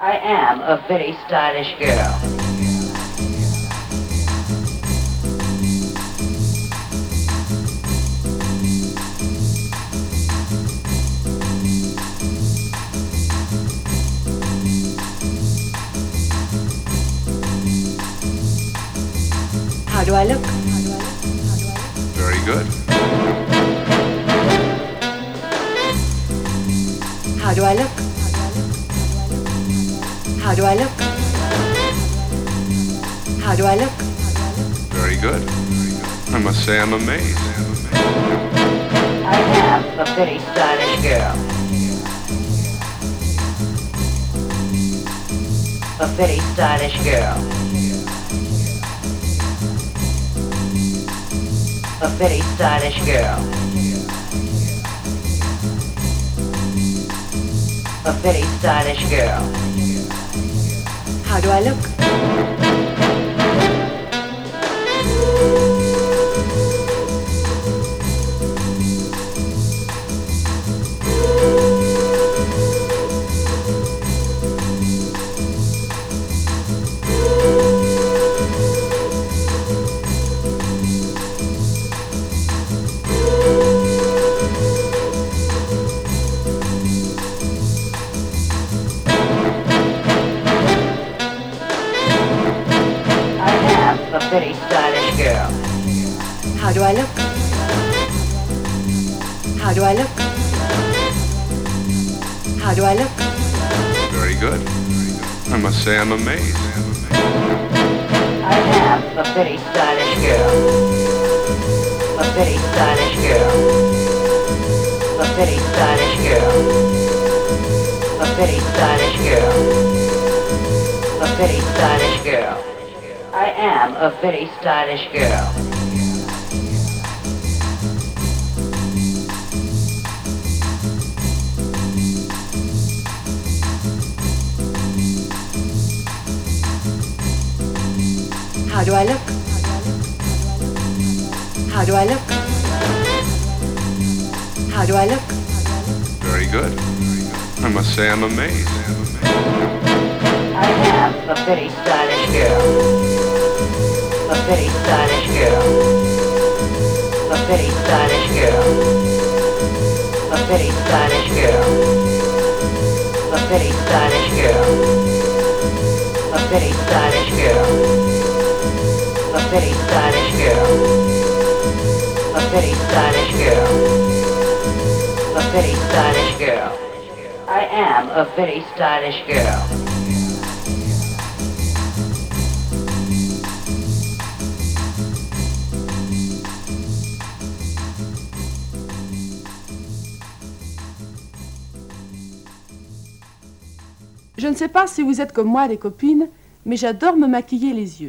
I am a very stylish girl. How do I look? Very good. How do I look? How do I look? How do I look? Very good. I must say I'm amazed. I am a very stylish girl. A very stylish girl. A very stylish girl. A very stylish girl. How do I look? A very stylish girl. How do I look? How do I look? How do I look? Very good. I must say I'm amazed. I am a very stylish girl. A very stylish girl. A very stylish girl. A very stylish girl. A very stylish girl. I am a very stylish girl. How do I look? How do I look? How do I look? Very good. I must say I'm amazed. I am a very stylish girl. A very stylish girl. A very stylish girl. A very stylish girl. A very stylish girl. A very stylish girl. A very stylish girl. A very stylish girl. A very stylish girl. I am a very stylish girl. Je ne sais pas si vous êtes comme moi des copines, mais j'adore me maquiller les yeux.